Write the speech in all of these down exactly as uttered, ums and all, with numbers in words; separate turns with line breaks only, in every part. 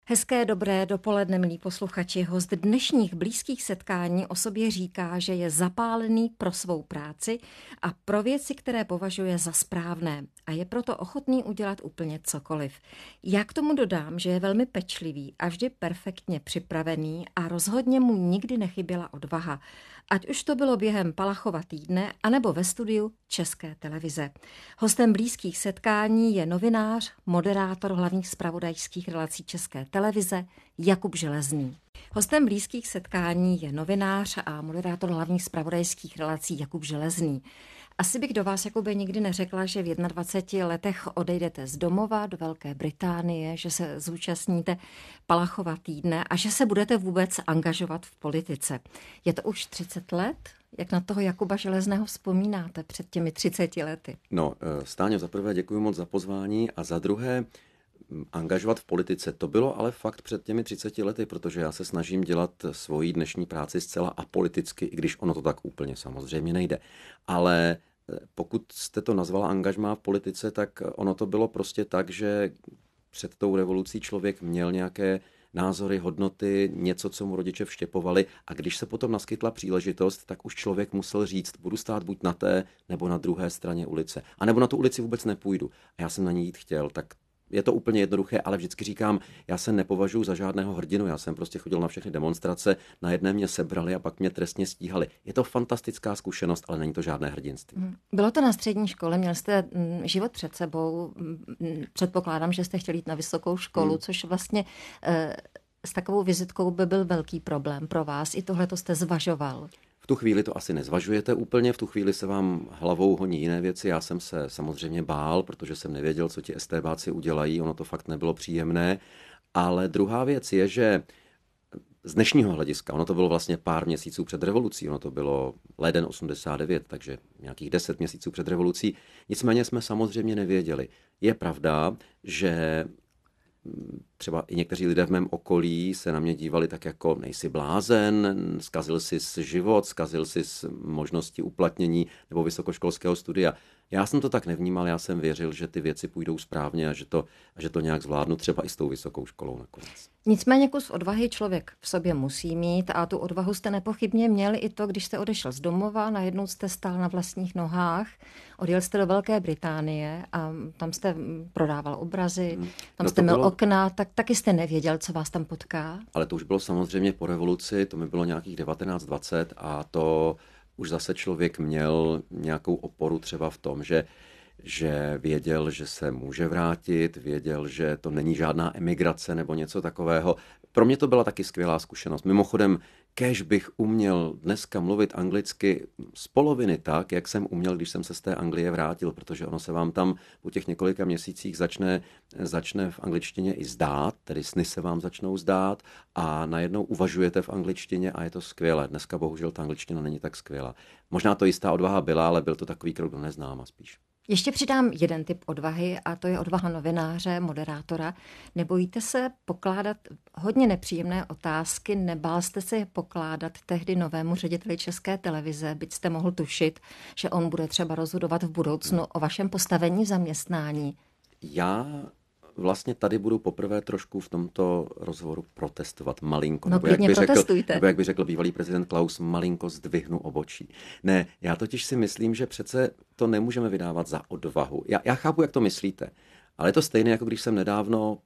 Hezké dobré dopoledne, milí posluchači. Host dnešních blízkých setkání o sobě říká, že je zapálený pro svou práci a pro věci, které považuje za správné a je proto ochotný udělat úplně cokoliv. Já k tomu dodám, že je velmi pečlivý a vždy perfektně připravený a rozhodně mu nikdy nechyběla odvaha. Ať už to bylo během Palachova týdne, anebo ve studiu České televize. Hostem blízkých setkání je novinář, moderátor hlavních zpravodajských relací České televize Jakub Železný. Hostem blízkých setkání je novinář a moderátor hlavních zpravodajských relací Jakub Železný. Asi bych do vás, Jakube, nikdy neřekla, že v dvaceti jedné letech odejdete z domova do Velké Británie, že se zúčastníte Palachova týdne a že se budete vůbec angažovat v politice. Je to už třicet let? Jak na toho Jakuba Železného vzpomínáte před těmi třiceti lety?
No, Stáňo, za prvé děkuji moc za pozvání a za druhé angažovat v politice. To bylo ale fakt před těmi třiceti lety, protože já se snažím dělat svoji dnešní práci zcela apoliticky, i když ono to tak úplně samozřejmě nejde. Ale pokud jste to nazvala angažmá v politice, tak ono to bylo prostě tak, že před tou revolucí člověk měl nějaké názory, hodnoty, něco, co mu rodiče vštěpovali a když se potom naskytla příležitost, tak už člověk musel říct, budu stát buď na té nebo na druhé straně ulice. A nebo na tu ulici vůbec nepůjdu. A já jsem na ní jít chtěl, tak je to úplně jednoduché, ale vždycky říkám, já se nepovažuji za žádného hrdinu, já jsem prostě chodil na všechny demonstrace, na jedné mě sebrali a pak mě trestně stíhali. Je to fantastická zkušenost, ale není to žádné hrdinství.
Bylo to na střední škole, měl jste život před sebou, předpokládám, že jste chtěli jít na vysokou školu, hmm. což vlastně s takovou vizitkou by byl velký problém pro vás. I tohle to jste zvažoval.
V tu chvíli to asi nezvažujete úplně, v tu chvíli se vám hlavou honí jiné věci. Já jsem se samozřejmě bál, protože jsem nevěděl, co ti estébáci udělají, ono to fakt nebylo příjemné. Ale druhá věc je, že z dnešního hlediska, ono to bylo vlastně pár měsíců před revolucí, ono to bylo leden osmdesát devět, takže nějakých deset měsíců před revolucí, nicméně jsme samozřejmě nevěděli. Je pravda, že třeba i někteří lidé v mém okolí se na mě dívali tak jako nejsi blázen, zkazil jsi život, zkazil jsi možnosti uplatnění nebo vysokoškolského studia. Já jsem to tak nevnímal, já jsem věřil, že ty věci půjdou správně a že to, a že to nějak zvládnu třeba i s tou vysokou školou nakonec.
Nicméně kus odvahy člověk v sobě musí mít a tu odvahu jste nepochybně měli i to, když jste odešel z domova, najednou jste stál na vlastních nohách, odjel jste do Velké Británie a tam jste prodával obrazy, tam
no
jste měl
bylo...
okna, tak taky jste nevěděl, co vás tam potká.
Ale to už bylo samozřejmě po revoluci, to mi bylo nějakých devatenáct dvacet a to už zase člověk měl nějakou oporu třeba v tom, že že věděl, že se může vrátit, věděl, že to není žádná emigrace nebo něco takového. Pro mě to byla taky skvělá zkušenost. Mimochodem, kéž bych uměl dneska mluvit anglicky z poloviny tak, jak jsem uměl, když jsem se z té Anglie vrátil, protože ono se vám tam po těch několika měsících začne, začne v angličtině i zdát, tedy sny se vám začnou zdát a najednou uvažujete v angličtině a je to skvělé. Dneska bohužel ta angličtina není tak skvělá. Možná to jistá odvaha byla, ale byl to takový krok do neznáma spíš.
Ještě přidám jeden typ odvahy a to je odvaha novináře, moderátora. Nebojíte se pokládat hodně nepříjemné otázky, nebál jste se je pokládat tehdy novému řediteli České televize, byť jste mohl tušit, že on bude třeba rozhodovat v budoucnu o vašem postavení v zaměstnání?
Já vlastně tady budu poprvé trošku v tomto rozhovoru protestovat malinko.
No,
nebo, jak by
řekl,
nebo jak by řekl bývalý prezident Klaus, malinko zdvihnu obočí. Ne, já totiž si myslím, že přece to nemůžeme vydávat za odvahu. Já, já chápu, jak to myslíte, ale je to stejné, jako když jsem nedávno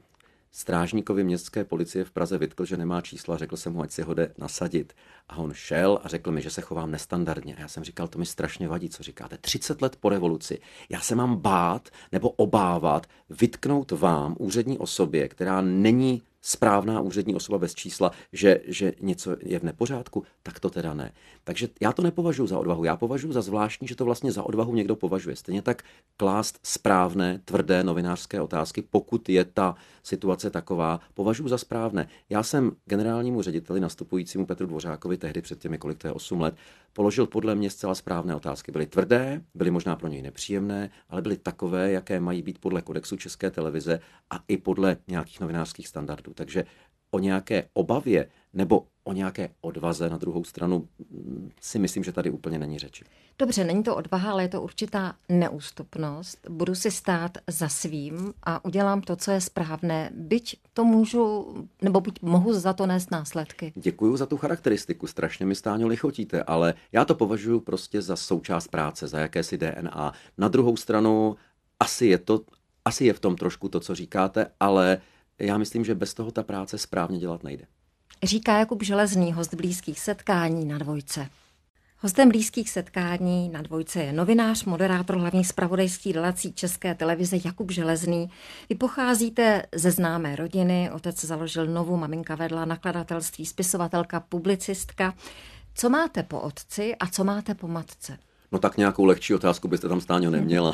strážníkovi městské policie v Praze vytkl, že nemá čísla, řekl jsem mu, ať si ho jde nasadit. A on šel a řekl mi, že se chovám nestandardně. A já jsem říkal, to mi strašně vadí, co říkáte. třicet let po revoluci. Já se mám bát nebo obávat vytknout vám, úřední osobě, která není správná úřední osoba bez čísla, že, že něco je v nepořádku, tak to teda ne. Takže já to nepovažuji za odvahu. Já považuji za zvláštní, že to vlastně za odvahu někdo považuje. Stejně tak klást správné, tvrdé novinářské otázky, pokud je ta situace taková, považuji za správné. Já jsem generálnímu řediteli nastupujícímu Petru Dvořákovi tehdy před těmi, kolik to je, osm let, položil podle mě zcela správné otázky. Byly tvrdé, byly možná pro něj nepříjemné, ale byly takové, jaké mají být podle kodexu České televize a i podle nějakých novinářských standardů. Takže o nějaké obavě nebo o nějaké odvaze na druhou stranu si myslím, že tady úplně není řeči.
Dobře, není to odvaha, ale je to určitá neústupnost. Budu si stát za svým a udělám to, co je správné, byť to můžu, nebo byť mohu za to nést následky.
Děkuju za tu charakteristiku, strašně mi, Stáňo, lichotíte, ale já to považuji prostě za součást práce, za jakési D N A. Na druhou stranu asi je to, asi je v tom trošku to, co říkáte, ale já myslím, že bez toho ta práce správně dělat nejde.
Říká Jakub Železný, host Blízkých setkání na Dvojce. Hostem Blízkých setkání na Dvojce je novinář, moderátor hlavních zpravodajských relací České televize Jakub Železný. Vy pocházíte ze známé rodiny, otec založil Novu, maminka vedla nakladatelství, spisovatelka, publicistka. Co máte po otci a co máte po matce?
No tak nějakou lehčí otázku byste tam, Stáňo, neměla.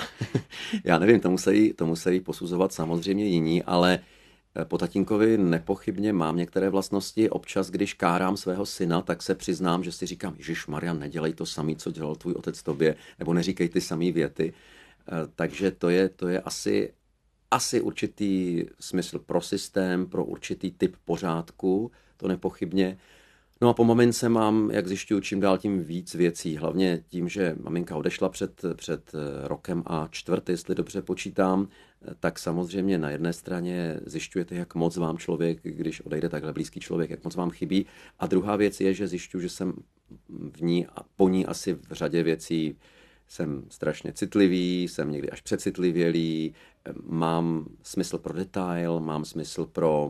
Já nevím, to musí, to musí posuzovat samozřejmě jiní, ale po tatínkovi nepochybně mám některé vlastnosti. Občas, když kárám svého syna, tak se přiznám, že si říkám, Ježišmarja, nedělej to samý, co dělal tvůj otec tobě, nebo neříkej ty samý věty. Takže to je, to je asi, asi určitý smysl pro systém, pro určitý typ pořádku, to nepochybně. No a po mamince mám, jak zjišťuju, čím dál tím víc věcí. Hlavně tím, že maminka odešla před, před rokem a čtvrt, jestli dobře počítám, tak samozřejmě na jedné straně zjišťujete, jak moc vám člověk, když odejde takhle blízký člověk, jak moc vám chybí. A druhá věc je, že zjišťuju, že jsem v ní a po ní asi v řadě věcí jsem strašně citlivý, jsem někdy až přecitlivělý, mám smysl pro detail, mám smysl pro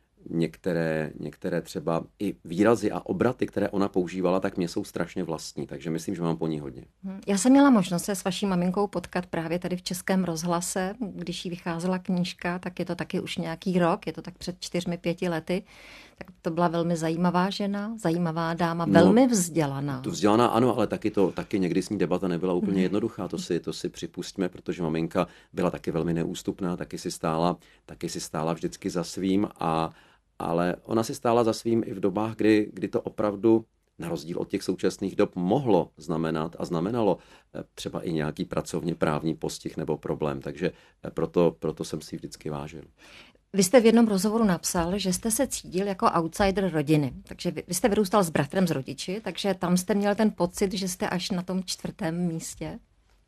Některé, některé třeba i výrazy a obraty, které ona používala, tak mě jsou strašně vlastní, takže myslím, že mám po ní hodně.
Já jsem měla možnost se s vaší maminkou potkat právě tady v Českém rozhlase, když jí vycházela knížka, tak je to taky už nějaký rok, je to tak před čtyřmi, pěti lety. Tak to byla velmi zajímavá žena, zajímavá dáma, velmi vzdělaná.
Tu vzdělaná ano, ale taky, to, taky někdy s ní debata nebyla úplně jednoduchá, to si, to si připustíme, protože maminka byla taky velmi neústupná, taky si stála, taky si stála vždycky za svým, a, ale ona si stála za svým i v dobách, kdy, kdy to opravdu, na rozdíl od těch současných dob, mohlo znamenat a znamenalo třeba i nějaký pracovně právní postih nebo problém, takže proto, proto jsem si vždycky vážil.
Vy jste v jednom rozhovoru napsal, že jste se cítil jako outsider rodiny. Takže vy, vy jste vyrůstal s bratrem z rodiči, takže tam jste měl ten pocit, že jste až na tom čtvrtém místě.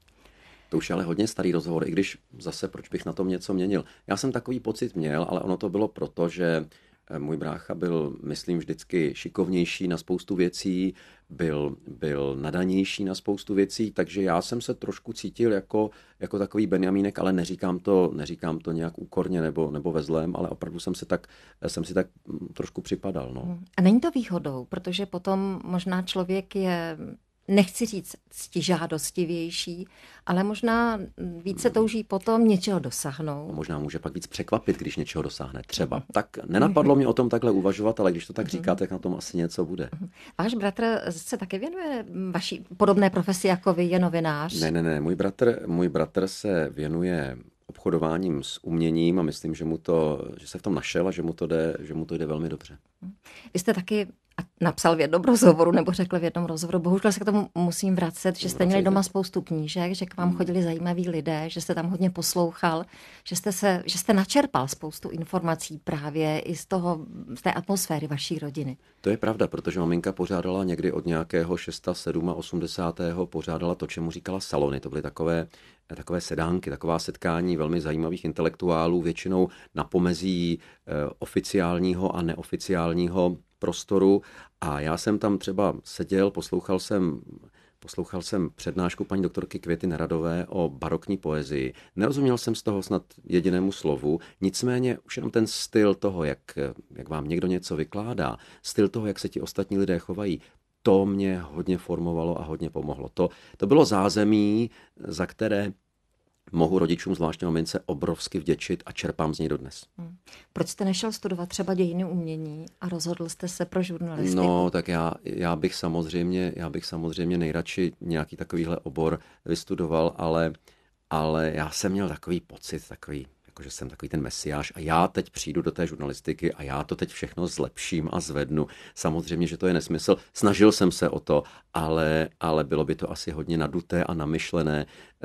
To už je ale hodně starý rozhovor, i když zase proč bych na tom něco měnil. Já jsem takový pocit měl, ale ono to bylo proto, že můj brácha byl, myslím, vždycky šikovnější na spoustu věcí, byl, byl nadanější na spoustu věcí, takže já jsem se trošku cítil jako, jako takový Benjamínek, ale neříkám to, neříkám to nějak úkorně nebo, nebo ve zlém, ale opravdu jsem si tak, jsem si tak trošku připadal. No.
A není to výhodou, protože potom možná člověk je, nechci říct ctižádostivější, ale možná více touží potom něčeho dosáhnout.
Možná může pak víc překvapit, když něčeho dosáhne. Třeba. Tak nenapadlo mě o tom takhle uvažovat, ale když to tak říkáte, tak na tom asi něco bude.
Váš bratr se také věnuje vaší podobné profesi jako vy, je novinář?
Ne, ne, ne. Můj bratr, můj bratr se věnuje obchodováním s uměním a myslím, že mu to, že se v tom našel a že mu to jde, že mu to jde velmi dobře.
Vy jste taky napsal v jednom rozhovoru, nebo řekl v jednom rozhovoru, bohužel se k tomu musím vracet, že jste měli doma spoustu knížek, že k vám chodili zajímaví lidé, že jste tam hodně poslouchal, že jste, se, že jste načerpal spoustu informací právě i z toho, z té atmosféry vaší rodiny.
To je pravda, protože maminka pořádala někdy od nějakého šesta, sedma, osmdesátého pořádala to, čemu říkala salony. To byly takové, takové sedánky, taková setkání velmi zajímavých intelektuálů, většinou na pomezí eh, oficiálního a neoficiálního prostoru, a já jsem tam třeba seděl, poslouchal jsem, poslouchal jsem přednášku paní doktorky Květy Neradové o barokní poezii. Nerozuměl jsem z toho snad jedinému slovu, nicméně už jenom ten styl toho, jak, jak vám někdo něco vykládá, styl toho, jak se ti ostatní lidé chovají, to mě hodně formovalo a hodně pomohlo. To, to bylo zázemí, za které mohu rodičům, zvláště mamince, obrovsky vděčit a čerpám z něj dodnes. Hmm.
Proč jste nešel studovat třeba dějiny umění a rozhodl jste se pro žurnalistiku?
No, tak já, já bych samozřejmě, já bych samozřejmě nejradši nějaký takovýhle obor vystudoval, ale, ale já jsem měl takový pocit, takový, jako že jsem takový ten mesiáš a já teď přijdu do té žurnalistiky a já to teď všechno zlepším a zvednu. Samozřejmě, že to je nesmysl. Snažil jsem se o to, ale, ale bylo by to asi hodně naduté a namyšlené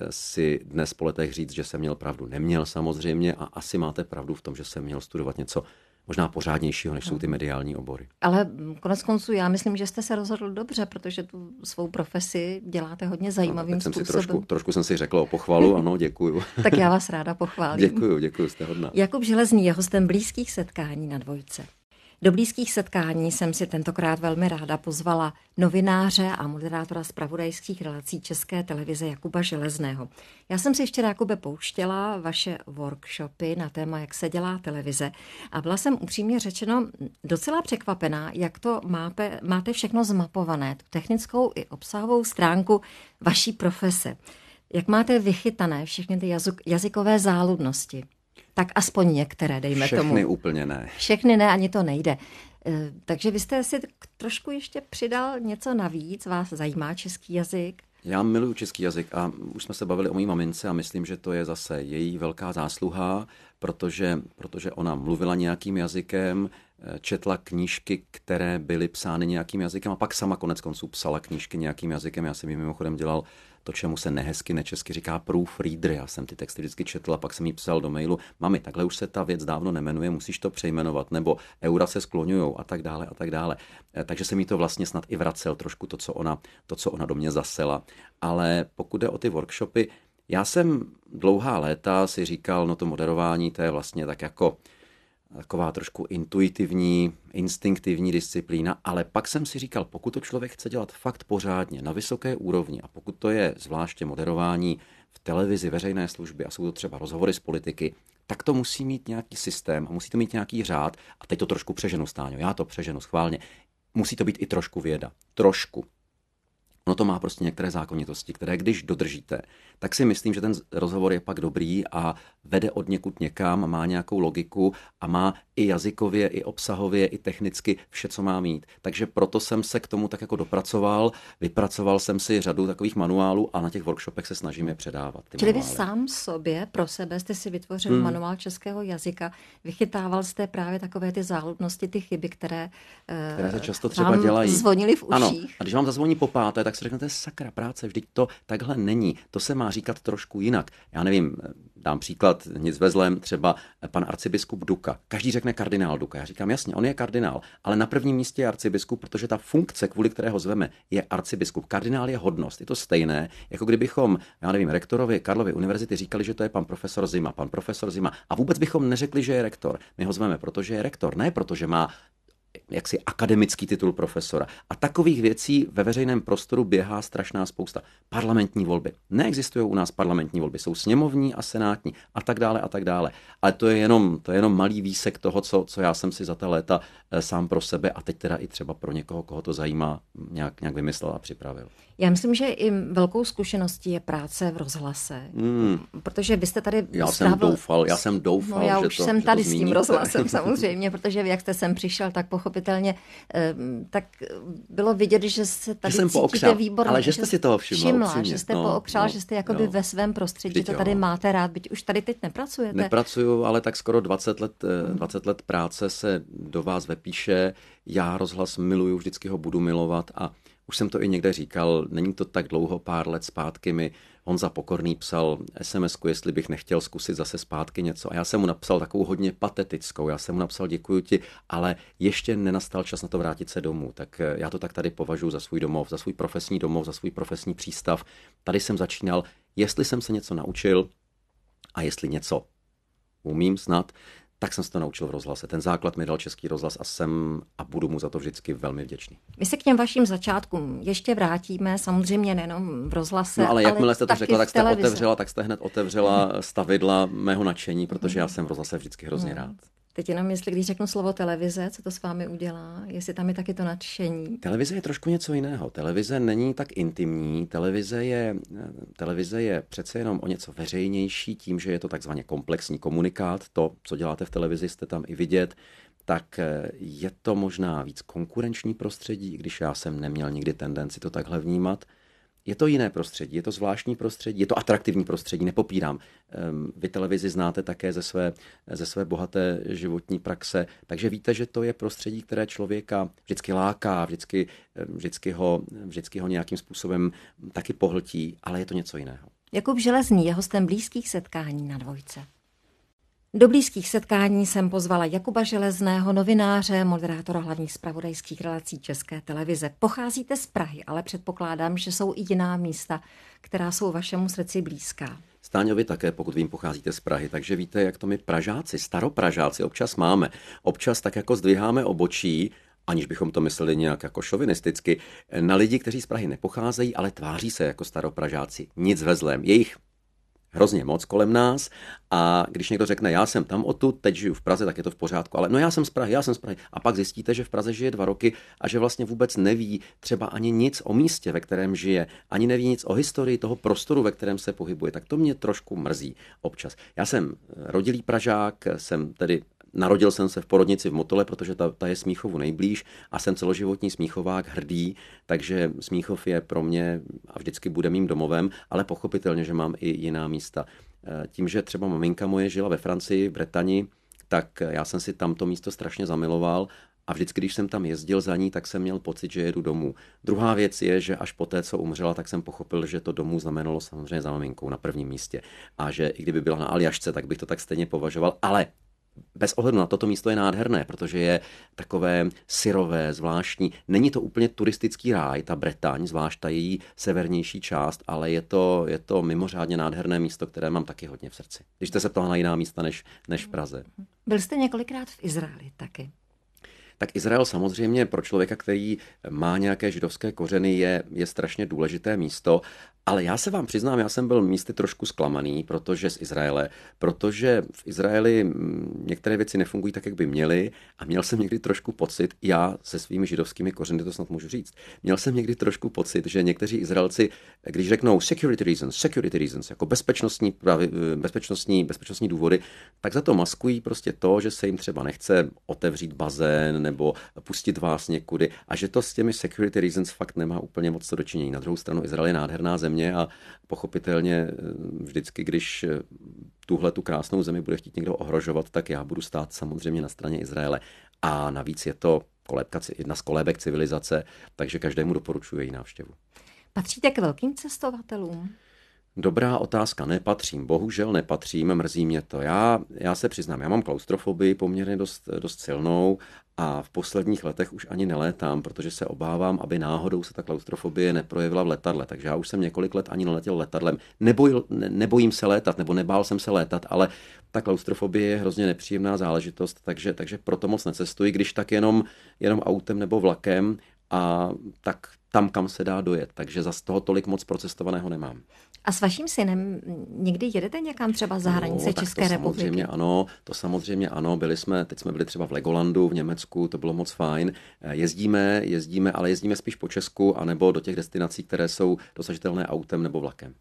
si dnes po letech říct, že jsem měl pravdu. Neměl samozřejmě a asi máte pravdu v tom, že jsem měl studovat něco možná pořádnějšího, než jsou ty mediální obory.
Ale konec konců já myslím, že jste se rozhodl dobře, protože tu svou profesi děláte hodně zajímavým
no, jsem
způsobem.
Si trošku, trošku jsem si řekla o pochvalu, ano, děkuju.
Tak já vás ráda pochválím.
Děkuju, děkuju, jste hodná.
Jakub Železný je hostem Blízkých setkání na Dvojce. Do Blízkých setkání jsem si tentokrát velmi ráda pozvala novináře a moderátora zpravodajských relací České televize Jakuba Železného. Já jsem si včera, Jakube, pouštěla vaše workshopy na téma, jak se dělá televize a byla jsem upřímně řečeno docela překvapená, jak to máte, máte všechno zmapované, tu technickou i obsahovou stránku vaší profese. Jak máte vychytané všechny ty jazyk, jazykové záludnosti. Tak aspoň některé, dejme
Všechny
tomu.
Všechny úplně ne.
Všechny ne, ani to nejde. Takže vy jste si trošku ještě přidal něco navíc, vás zajímá český jazyk?
Já miluji český jazyk a už jsme se bavili o mý mamince a myslím, že to je zase její velká zásluha, protože, protože ona mluvila nějakým jazykem, četla knížky, které byly psány nějakým jazykem a pak sama konec konců psala knížky nějakým jazykem. Já jsem ji mimochodem dělal to, čemu se nehezky nečesky říká proofreader. Já jsem ty texty vždycky četl a pak jsem jí psal do mailu: mami, takhle už se ta věc dávno nemenuje, musíš to přejmenovat, nebo eura se skloňujou a tak dále a tak dále. Takže jsem jí to vlastně snad i vracel trošku to, co ona, to, co ona do mě zasela. Ale pokud jde o ty workshopy, já jsem dlouhá léta si říkal, no to moderování, to je vlastně tak jako taková trošku intuitivní, instinktivní disciplína, ale pak jsem si říkal, pokud to člověk chce dělat fakt pořádně, na vysoké úrovni a pokud to je zvláště moderování v televizi, veřejné služby a jsou to třeba rozhovory z politiky, tak to musí mít nějaký systém a musí to mít nějaký řád. A teď to trošku přeženu, Stáňo, já to přeženu schválně. Musí to být i trošku věda. Trošku. Ono to má prostě některé zákonitosti, které když dodržíte, tak si myslím, že ten rozhovor je pak dobrý a vede od někud někam, má nějakou logiku a má i jazykově, i obsahově, i technicky vše, co má mít. Takže proto jsem se k tomu tak jako dopracoval, vypracoval jsem si řadu takových manuálů a na těch workshopech se snažím je předávat.
Čili
manuály.
Vy sám sobě, pro sebe jste si vytvořil hmm. manuál českého jazyka, vychytával jste právě takové ty záludnosti, ty chyby, které,
které se často třeba dělají.
Zvonily v uších.
Ano. A když vám zazvoní po páté, tak si řeknete, sakra práce, vždyť to takhle není. To se má říkat trošku jinak. Já nevím, dám příklad, nic ve zlém, třeba pan arcibiskup Duka. Každý řekne kardinál Duka. Já říkám, jasně, on je kardinál, ale na prvním místě je arcibiskup, protože ta funkce, kvůli kterého zveme, je arcibiskup. Kardinál je hodnost. Je to stejné, jako kdybychom, já nevím, rektorovi Karlovy univerzity říkali, že to je pan profesor Zima, pan profesor Zima. A vůbec bychom neřekli, že je rektor. My ho zveme, protože je rektor, ne protože má jaksi akademický titul profesora. A takových věcí ve veřejném prostoru běhá strašná spousta. Parlamentní volby. Neexistují u nás parlamentní volby, jsou sněmovní a senátní a tak dále a tak dále. Ale to je jenom, to je jenom malý výsek toho, co, co já jsem si za ta léta e, sám pro sebe a teď teda i třeba pro někoho, koho to zajímá, nějak, nějak vymyslel a připravil.
Já myslím, že i velkou zkušeností je práce v rozhlase, hmm. protože vy jste tady...
Já jsem doufal, já jsem doufal,
no já
že
už
to,
jsem
že
tady
to
s tím rozhlasem samozřejmě, protože jak jste sem přišel, tak pochopitelně tak bylo vidět, že se tady
že
cítíte výborně.
Ale že jste si toho všimla.
Všimla, že jste no, pookřál, no, že jste jakoby jo. ve svém prostředí, že to tady jo. máte rád, byť už tady teď nepracujete.
Nepracuju, ale tak skoro dvacet let, dvacet let práce se do vás vepíše. Já rozhlas miluju, vždycky ho budu milovat a už jsem to i někde říkal, není to tak dlouho, pár let zpátky mi Honza Pokorný psal es em esku, jestli bych nechtěl zkusit zase zpátky něco. A já jsem mu napsal takovou hodně patetickou. Já jsem mu napsal, děkuji ti, ale ještě nenastal čas na to vrátit se domů. Tak já to tak tady považuji za svůj domov, za svůj profesní domov, za svůj profesní přístav. Tady jsem začínal, jestli jsem se něco naučil a jestli něco umím snad, tak jsem se to naučil v rozhlase. Ten základ mi dal Český rozhlas a jsem a budu mu za to vždycky velmi vděčný.
My se k těm vašim začátkům ještě vrátíme, samozřejmě nejenom v rozhlase,
no, ale jakmile jste to řekla, tak jste
televize.
otevřela, tak jste hned otevřela stavidla mého nadšení, protože já jsem v rozhlase vždycky hrozně rád.
Teď jenom, jestli když řeknu slovo televize, co to s vámi udělá, jestli tam je taky to nadšení.
Televize je trošku něco jiného. Televize není tak intimní, televize je, televize je přece jenom o něco veřejnější tím, že je to takzvaně komplexní komunikát. To, co děláte v televizi, jste tam i vidět. Tak je to možná víc konkurenční prostředí, když já jsem neměl nikdy tendenci to takhle vnímat. Je to jiné prostředí, je to zvláštní prostředí, je to atraktivní prostředí, nepopírám. Vy televizi znáte také ze své, ze své bohaté životní praxe, takže víte, že to je prostředí, které člověka vždycky láká, vždycky, vždycky, ho, vždycky ho nějakým způsobem taky pohltí, ale je to něco jiného.
Jakub Železný je hostem Blízkých setkání na Dvojce. Do blízkých setkání jsem pozvala Jakuba Železného, novináře, moderátora hlavních zpravodajských relací České televize. Pocházíte z Prahy, ale předpokládám, že jsou i jiná místa, která jsou vašemu srdci blízká.
Stáňovi také, pokud vím, pocházíte z Prahy, takže víte, jak to my Pražáci, staropražáci občas máme. Občas tak jako zdviháme obočí, aniž bychom to mysleli nějak jako šovinisticky, na lidi, kteří z Prahy nepocházejí, ale tváří se jako staropražáci. Nic ve zlém. Je jich hrozně moc kolem nás a když někdo řekne, já jsem tam odtud, teď žiju v Praze, tak je to v pořádku, ale no já jsem z Prahy, já jsem z Prahy. A pak zjistíte, že v Praze žije dva roky a že vlastně vůbec neví třeba ani nic o místě, ve kterém žije, ani neví nic o historii toho prostoru, ve kterém se pohybuje. Tak to mě trošku mrzí občas. Já jsem rodilý Pražák, jsem tedy Narodil jsem se v porodnici v Motole, protože ta, ta je Smíchovu nejblíž a jsem celoživotní smíchovák hrdý, takže Smíchov je pro mě a vždycky bude mým domovem, ale pochopitelně, že mám i jiná místa. Tím, že třeba maminka moje žila ve Francii, v Bretani, tak já jsem si tamto místo strašně zamiloval a vždycky, když jsem tam jezdil za ní, tak jsem měl pocit, že jedu domů. Druhá věc je, že až poté, co umřela, tak jsem pochopil, že to domů znamenalo samozřejmě za maminkou na prvním místě a že i kdyby byla na Aljašce, tak bych to tak stejně považoval, ale bez ohledu na toto místo je nádherné, protože je takové syrové, zvláštní. Není to úplně turistický ráj, ta Bretaň, zvlášť ta její severnější část, ale je to, je to mimořádně nádherné místo, které mám taky hodně v srdci. Když jste se ptala na jiná místa než, než v Praze.
Byl jste několikrát v Izraeli taky.
Tak Izrael samozřejmě pro člověka, který má nějaké židovské kořeny, je, je strašně důležité místo, ale já se vám přiznám, já jsem byl místy trošku zklamaný, protože z Izraele, protože v Izraeli některé věci nefungují tak, jak by měly a měl jsem někdy trošku pocit, já se svými židovskými kořeny to snad můžu říct, měl jsem někdy trošku pocit, že někteří Izraelci, když řeknou security reasons, security reasons, jako bezpečnostní, bezpečnostní, bezpečnostní důvody, tak za to maskují prostě to, že se jim třeba nechce otevřít bazén nebo pustit vás někudy a že to s těmi security reasons fakt nemá úplně moc co dočinění. Na druhou stranu Izrael je nádherná země a pochopitelně vždycky, když tuhle tu krásnou zemi bude chtít někdo ohrožovat, tak já budu stát samozřejmě na straně Izraele. A navíc je to kolébka, jedna z kolébek civilizace, takže každému doporučuji její návštěvu.
Patříte k velkým cestovatelům?
Dobrá otázka, nepatřím, bohužel nepatřím, mrzí mě to. Já, já se přiznám, já mám klaustrofobii poměrně dost, dost silnou a v posledních letech už ani nelétám, protože se obávám, aby náhodou se ta klaustrofobie neprojevila v letadle. Takže já už jsem několik let ani neletěl letadlem. Neboj, ne, nebojím se létat, nebo nebál jsem se létat, ale ta klaustrofobie je hrozně nepříjemná záležitost, takže, takže proto moc necestuji, když tak jenom, jenom autem nebo vlakem a tak tam, kam se dá dojet. Takže za toho tolik moc procestovaného nemám.
A s vaším synem někdy jedete někam třeba za hranice no, České republiky?
Samozřejmě ano, to samozřejmě ano. Byli jsme, teď jsme byli třeba v Legolandu v Německu, to bylo moc fajn. Jezdíme, jezdíme, ale jezdíme spíš po Česku, anebo do těch destinací, které jsou dosažitelné autem nebo vlakem.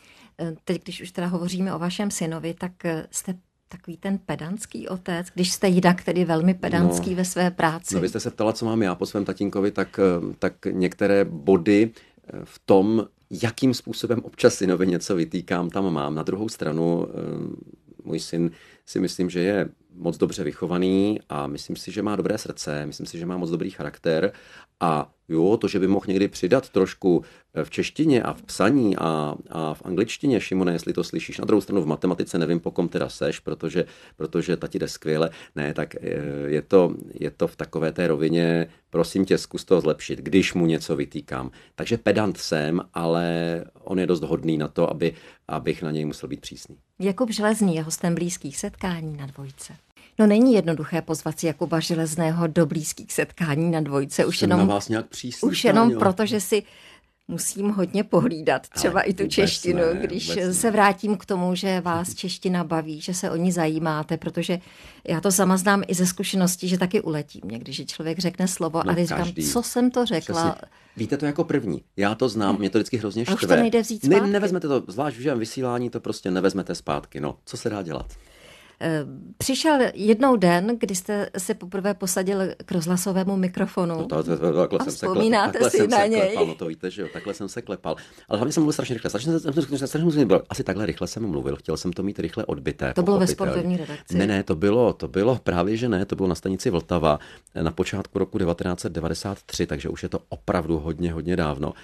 Teď, když už teda hovoříme o vašem synovi, tak jste takový ten pedantský otec, když jste jinak tedy velmi pedantský no, ve své práci.
No, vy jste se ptala, co mám já po svém tatínkovi, tak, tak některé body v tom, jakým způsobem občas synovi něco vytýkám, tam mám. Na druhou stranu můj syn si myslím, že je moc dobře vychovaný a myslím si, že má dobré srdce, myslím si, že má moc dobrý charakter a jo, to, že by mohl někdy přidat trošku v češtině a v psaní a, a v angličtině, Šimone, jestli to slyšíš. Na druhou stranu v matematice nevím, po kom teda seš, protože, protože tati jde skvěle. Ne, tak je to, je to v takové té rovině, prosím tě, zkus to zlepšit, když mu něco vytýkám. Takže pedant jsem, ale on je dost hodný na to, aby, abych na něj musel být přísný.
Jakub Železný je hostem blízkých setkání na Dvojce. No není jednoduché pozvat si Jakuba Železného do blízkých setkání na Dvojce. Už
jsem
jenom,
na vás nějak přísný,
už jenom
Táňo.
Proto, že si musím hodně pohlídat třeba
ale
i tu češtinu,
ne,
když
ne.
se vrátím k tomu, že vás čeština baví, že se o ní zajímáte, protože já to sama znám i ze zkušenosti, že taky uletím někdy, že člověk řekne slovo
no,
a když říkám, co jsem to řekla.
Přesně. Víte to jako první. Já to znám, mě to vždycky hrozně štve.
A už to nejde vzít zpátky.
Ne, nevezmete to, zvlášť v živém vysílání to prostě nevezmete zpátky. No, co se dá dělat?
Přišel jednou den, kdy jste se poprvé posadil k rozhlasovému mikrofonu.
No, to, to, to, takhle
a
jsem se
vzpomínáte
klepal.
si na něj.
Klepal, no to víte, že jo, takhle jsem se klepal. Ale hlavně jsem mluvil strašně rychle. Strašně, strašně, strašně, asi takhle rychle jsem mluvil. Chtěl jsem to mít rychle odbité.
To bylo ve sportovní redakci.
Ne, ne, to bylo, to bylo právě, že ne, to bylo na stanici Vltava na počátku roku devatenáct set devadesát tři, takže už je to opravdu hodně, hodně dávno.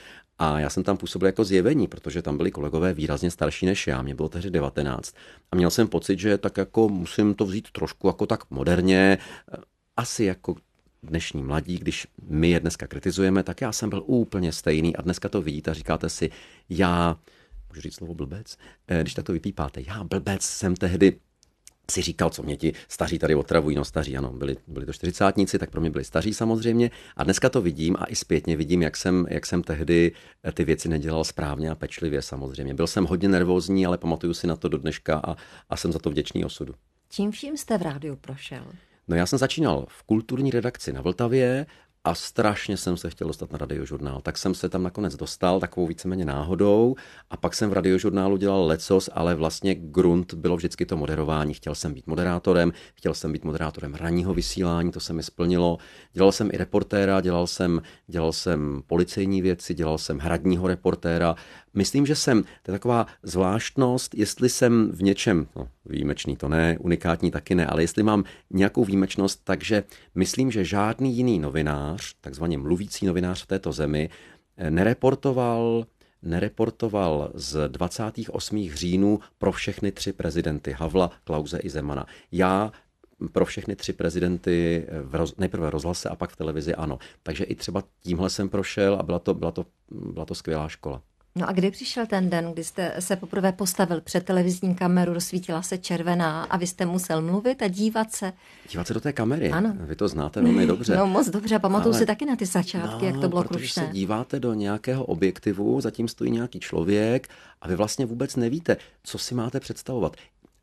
A já jsem tam působil jako zjevení, protože tam byli kolegové výrazně starší než já, mě bylo tehdy devatenáct. A měl jsem pocit, že tak jako musím to vzít trošku jako tak moderně, asi jako dnešní mladí, když my je dneska kritizujeme, tak já jsem byl úplně stejný a dneska to vidíte a říkáte si, já, můžu říct slovo blbec, když tak to vypípáte, já blbec jsem tehdy si říkal, co mě ti staří tady otravují, no staří, ano, byli, byli to čtyřicátníci, tak pro mě byli staří samozřejmě a dneska to vidím a i zpětně vidím, jak jsem, jak jsem tehdy ty věci nedělal správně a pečlivě samozřejmě. Byl jsem hodně nervózní, ale pamatuju si na to do dneška a, a jsem za to vděčný osudu.
Čím vším jste v rádiu prošel?
No já jsem začínal v kulturní redakci na Vltavě a strašně jsem se chtěl dostat na Radiožurnál. Tak jsem se tam nakonec dostal takovou víceméně náhodou a pak jsem v Radiožurnálu dělal lecos, ale vlastně grunt bylo vždycky to moderování. Chtěl jsem být moderátorem, chtěl jsem být moderátorem ranního vysílání, to se mi splnilo. Dělal jsem i reportéra, dělal jsem, dělal jsem policejní věci, dělal jsem hradního reportéra. Myslím, že jsem, to je taková zvláštnost, jestli jsem v něčem, no výjimečný to ne, unikátní taky ne, ale jestli mám nějakou výjimečnost, takže myslím, že žádný jiný novinář, takzvaně mluvící novinář v této zemi, nereportoval, nereportoval z dvacátého osmého října pro všechny tři prezidenty, Havla, Klause i Zemana. Já pro všechny tři prezidenty v roz, nejprve v rozhlase a pak v televizi ano. Takže i třeba tímhle jsem prošel a byla to, byla to, byla to skvělá škola.
No a kdy přišel ten den, kdy jste se poprvé postavil před televizní kameru, rozsvítila se červená a vy jste musel mluvit a dívat se?
Dívat se do té kamery?
Ano.
Vy to znáte velmi dobře.
No moc dobře, pamatuju
Ale...
si taky na ty začátky, no, jak to bylo
protože
krušné.
se díváte do nějakého objektivu, zatím stojí nějaký člověk a vy vlastně vůbec nevíte, co si máte představovat.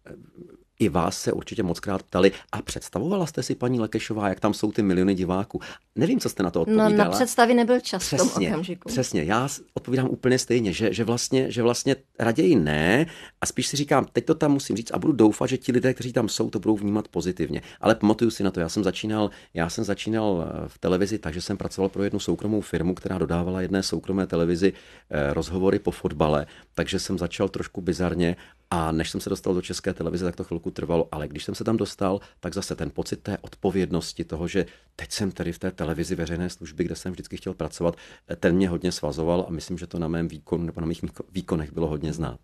I vás se určitě mockrát ptali, a představovala jste si, paní Lekešová, jak tam jsou ty miliony diváků? Nevím, co jste na to odpovídala.
No na představy nebyl čas v tom
Přesně,
okamžiku.
přesně, já odpovídám úplně stejně, že, že, vlastně, že vlastně raději ne a spíš si říkám, teď to tam musím říct a budu doufat, že ti lidé, kteří tam jsou, to budou vnímat pozitivně. Ale pamatuju si na to, já jsem začínal, já jsem začínal v televizi, takže jsem pracoval pro jednu soukromou firmu, která dodávala jedné soukromé televizi rozhovory po fotbale, takže jsem začal trošku bizarně. A než jsem se dostal do České televize, tak to chvilku trvalo, ale když jsem se tam dostal, tak zase ten pocit té odpovědnosti toho, že teď jsem tady v té televizi veřejné služby, kde jsem vždycky chtěl pracovat, ten mě hodně svazoval a myslím, že to na mém výkonu nebo na mých výkonech bylo hodně znát.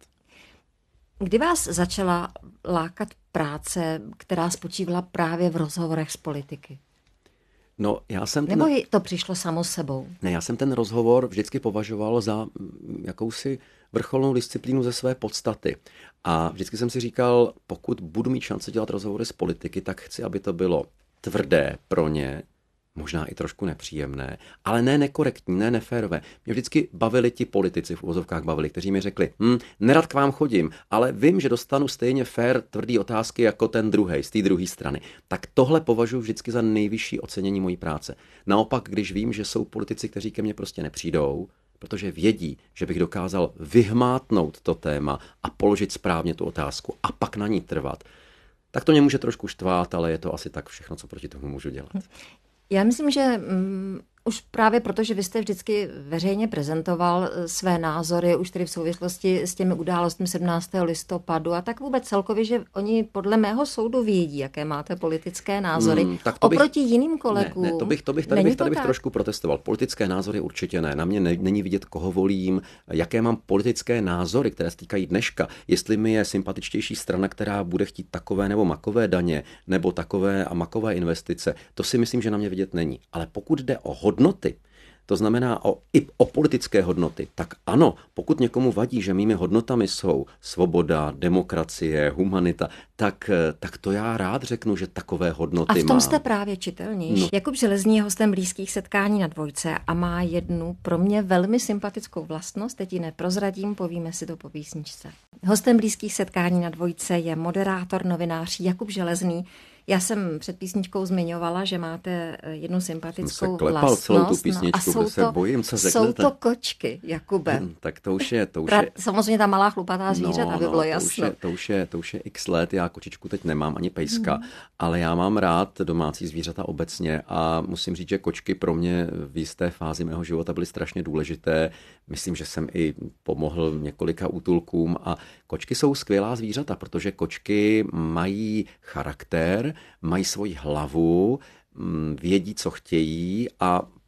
Kdy vás začala lákat práce, která spočívala právě v rozhovorech s politiky?
No, já jsem
Nebo
ten...
to přišlo samo sebou?
Ne, já jsem ten rozhovor vždycky považoval za jakousi vrcholnou disciplínu ze své podstaty. A vždycky jsem si říkal, pokud budu mít šanci dělat rozhovory s politiky, tak chci, aby to bylo tvrdé pro ně, možná i trošku nepříjemné, ale ne nekorektní, ne neférové. Mě vždycky bavili ti politici, v uvozovkách bavili, kteří mi řekli, hm, nerad k vám chodím, ale vím, že dostanu stejně fér, tvrdý otázky jako ten druhej, z té druhé strany. Tak tohle považuji vždycky za nejvyšší ocenění mojí práce. Naopak, když vím, že jsou politici, kteří ke mně prostě nepřijdou, protože vědí, že bych dokázal vyhmátnout to téma a položit správně tu otázku a pak na ní trvat, tak to mě může trošku štvát, ale je to asi tak všechno, co proti tomu můžu dělat.
Já myslím, že um, už právě proto, že vy jste vždycky veřejně prezentoval své názory, už tedy v souvislosti s těmi událostmi sedmnáctého listopadu a tak vůbec celkově, že oni podle mého soudu vědí, jaké máte politické názory, hmm, tak to bych, oproti jiným kolegům.
Ne, ne, to bych, to bych tady, bych, tady bych trošku protestoval. Politické názory určitě ne. Na mě ne, není vidět, koho volím, jaké mám politické názory, které se týkají dneška. Jestli mi je sympatičtější strana, která bude chtít takové nebo makové daně, nebo takové a makové investice, to si myslím, že na mě vidět není. Ale pokud jde o hodnoty, to znamená o, i o politické hodnoty, tak ano, pokud někomu vadí, že mými hodnotami jsou svoboda, demokracie, humanita, tak, tak to já rád řeknu, že takové hodnoty mám.
A v tom mám. Jste právě čitelnější. No. Jakub Železný je hostem Blízkých setkání na Dvojce a má jednu pro mě velmi sympatickou vlastnost, teď ji neprozradím, povíme si to po písničce. Hostem Blízkých setkání na Dvojce je moderátor, novinář Jakub Železný. Já jsem před písničkou zmiňovala, že máte jednu sympatickou vlastnost.
Celou tu písničku, no, se to, bojím, co řeknete.
Jsou to kočky, Jakube.
Hmm, tak to už je... To už
Pra,
je...
Samozřejmě ta malá chlupatá zvířata,
no,
aby
no,
bylo
to
jasno.
Už je, to, už je, to už je x let, já kočičku teď nemám, ani pejska, hmm. ale já mám rád domácí zvířata obecně a musím říct, že kočky pro mě v jisté fázi mého života byly strašně důležité. Myslím, že jsem i pomohl několika útulkům a kočky jsou skvělá zvířata, protože kočky mají charakter, mají svoji hlavu, vědí, co chtějí a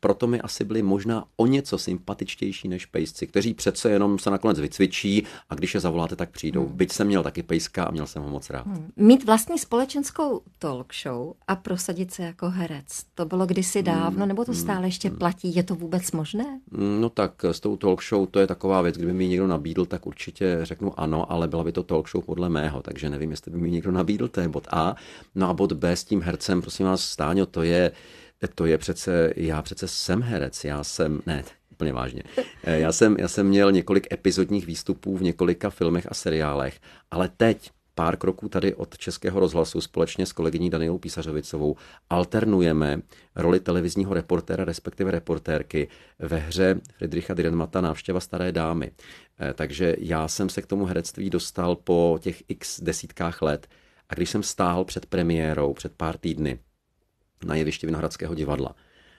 proto mi asi byli možná o něco sympatičtější než pejsci, kteří přece jenom se nakonec vycvičí a když je zavoláte, tak přijdou. Hmm. Byť jsem měl taky pejska a měl jsem ho moc rád. Hmm.
Mít vlastní společenskou talk show a prosadit se jako herec, to bylo kdysi dávno, nebo to stále ještě platí? Je to vůbec možné?
No tak s tou talk show to je taková věc, kdyby mi někdo nabídl, tak určitě řeknu ano, ale byla by to talk show podle mého, takže nevím, jestli by mi někdo nabídl, to je bod A. No a bod B s tím hercem, prosím vás, Stáňo, to je, to je přece, já přece jsem herec, já jsem, ne, úplně vážně, já jsem, já jsem měl několik epizodních výstupů v několika filmech a seriálech, ale teď, pár kroků tady od Českého rozhlasu společně s kolegyní Danielou Písařovicovou alternujeme roli televizního reportéra, respektive reportérky ve hře Friedricha Dürrenmatta Návštěva staré dámy. Takže já jsem se k tomu herectví dostal po těch x desítkách let a když jsem stál před premiérou před pár týdny na jevišti Vinohradského divadla,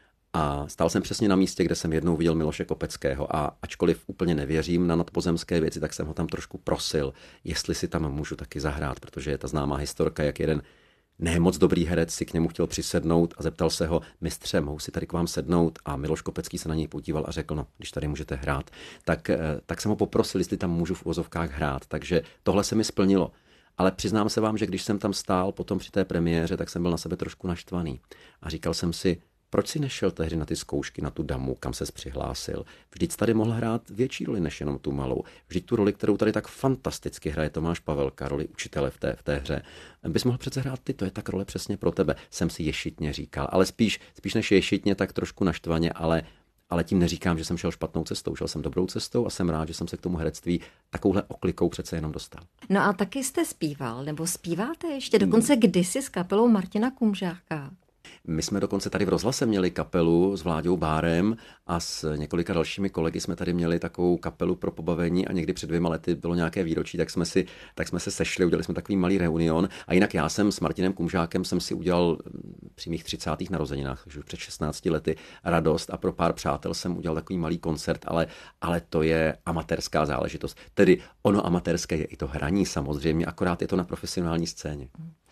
a stál jsem přesně na místě, kde jsem jednou viděl Miloše Kopeckého a ačkoliv úplně nevěřím na nadpozemské věci, tak jsem ho tam trošku prosil, jestli si tam můžu taky zahrát, protože je ta známá historka, jak jeden ne moc dobrý herec si k němu chtěl přisednout a zeptal se ho, mistře, mohu si tady k vám sednout? A Miloš Kopecký se na něj podíval a řekl, no, když tady můžete hrát, tak, tak jsem ho poprosil, jestli tam můžu v uvozovkách hrát. Takže tohle se mi splnilo. Ale přiznám se vám, že když jsem tam stál potom při té premiéře, tak jsem byl na sebe trošku naštvaný. A říkal jsem si, proč si nešel tehdy na ty zkoušky, na tu damu, kam ses přihlásil? Vždyť tady mohl hrát větší roli než jenom tu malou. Vždyť tu roli, kterou tady tak fantasticky hraje Tomáš Pavelka, roli učitele v té, v té hře, bys mohl přece hrát ty, to je tak role přesně pro tebe. Jsem si ješitně říkal, ale spíš, spíš než ješitně, tak trošku naštvaně, ale, ale tím neříkám, že jsem šel špatnou cestou. Šel jsem dobrou cestou a jsem rád, že jsem se k tomu herectví takovouhle oklikou přece jenom dostal.
No a taky jste zpíval, nebo zpíváte ještě dokonce kdysi s kapelou Martina Kumžáka?
My jsme dokonce tady v rozhlase měli kapelu s Vláďou Bárem a s několika dalšími kolegy jsme tady měli takovou kapelu pro pobavení a někdy před dvěma lety bylo nějaké výročí, tak jsme, si, tak jsme se sešli, udělali jsme takový malý reunion a jinak já jsem s Martinem Kumžákem jsem si udělal při mých třicátých narozeninách, takže už před šestnácti lety radost a pro pár přátel jsem udělal takový malý koncert, ale, ale to je amatérská záležitost. Tedy ono amatérské je i to hraní samozřejmě, akorát je to na profesionální scéně.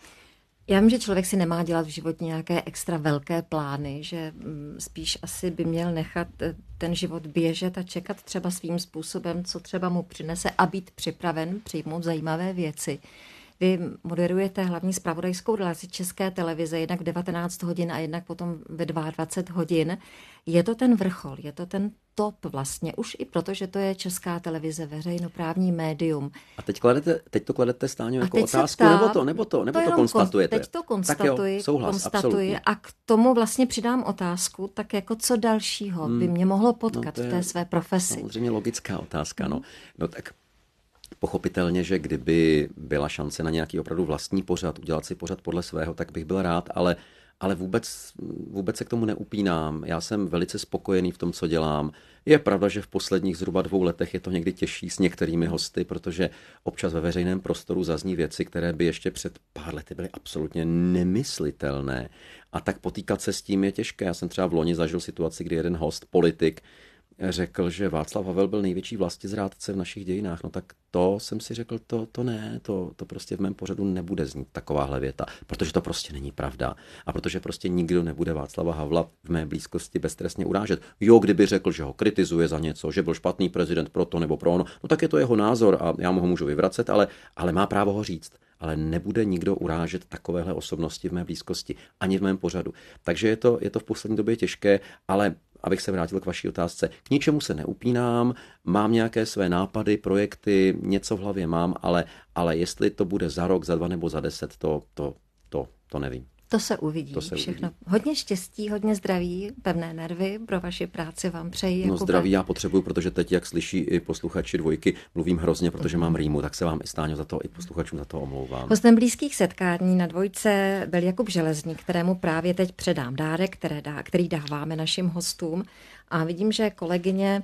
Já vím, že člověk si nemá dělat v životě nějaké extra velké plány, že spíš asi by měl nechat ten život běžet a čekat třeba svým způsobem, co třeba mu přinese a být připraven přijmout zajímavé věci. Vy moderujete hlavní zpravodajskou relaci České televize, jednak v devatenáct hodin a jednak potom ve dvacet dva hodin. Je to ten vrchol, je to ten top vlastně, už i proto, že to je Česká televize, veřejnoprávní médium.
A teď, kladete, teď to kladete, Stáňo, jako otázku,
ptám,
nebo to, nebo to, nebo to,
to
konstatujete?
Teď to konstatuji,
jo, souhlas,
konstatuji a k tomu vlastně přidám otázku, tak jako co dalšího hmm. by mě mohlo potkat no v té své profesi.
Samozřejmě logická otázka, no. No tak pochopitelně, že kdyby byla šance na nějaký opravdu vlastní pořad, udělat si pořad podle svého, tak bych byl rád, ale, ale vůbec, vůbec se k tomu neupínám. Já jsem velice spokojený v tom, co dělám. Je pravda, že v posledních zhruba dvou letech je to někdy těžší s některými hosty, protože občas ve veřejném prostoru zazní věci, které by ještě před pár lety byly absolutně nemyslitelné. A tak potýkat se s tím je těžké. Já jsem třeba v loni zažil situaci, kdy jeden host, politik, řekl, že Václav Havel byl největší vlastizrádce v našich dějinách. No tak to jsem si řekl, to, to ne, to, to prostě v mém pořadu nebude znít takováhle věta, protože to prostě není pravda. A protože prostě nikdo nebude Václava Havla v mé blízkosti beztrestně urážet. Jo, kdyby řekl, že ho kritizuje za něco, že byl špatný prezident pro to nebo pro ono, no tak je to jeho názor a já mu ho můžu vyvracet, ale, ale má právo ho říct. Ale nebude nikdo urážet takovéhle osobnosti v mé blízkosti, ani v mém pořadu. Takže je to, je to v poslední době těžké, ale abych se vrátil k vaší otázce, k ničemu se neupínám, mám nějaké své nápady, projekty, něco v hlavě mám, ale, ale jestli to bude za rok, za dva nebo za deset, to, to, to, to nevím.
To se uvidí
to se
všechno.
Uvidí.
Hodně štěstí, hodně zdraví, pevné nervy pro vaši práci vám přeji.
No
Jakube.
Zdraví já potřebuju, protože teď, jak slyší i posluchači dvojky, mluvím hrozně, protože mám rýmu, tak se vám i Stáňo za to, i posluchačům za to omlouvám.
Hostem blízkých setkání na dvojce byl Jakub Železník, kterému právě teď předám dárek, které dá, který dáváme našim hostům. A vidím, že kolegyně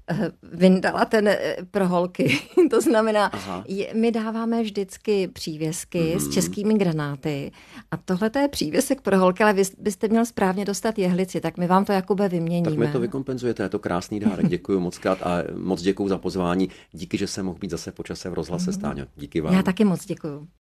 vyndala ten pro holky. To znamená, je, my dáváme vždycky přívěsky mm. s českými granáty a tohle je přívěsek pro holky, ale vy byste měl správně dostat jehlici, tak my vám to, Jakube, vyměníme.
Tak mi to vykompenzujete, je to krásný dárek, děkuji moc krát a moc děkuji za pozvání. Díky, že jsem mohl být zase po čase v rozhlase, Stáňo. Díky vám.
Já taky moc děkuji.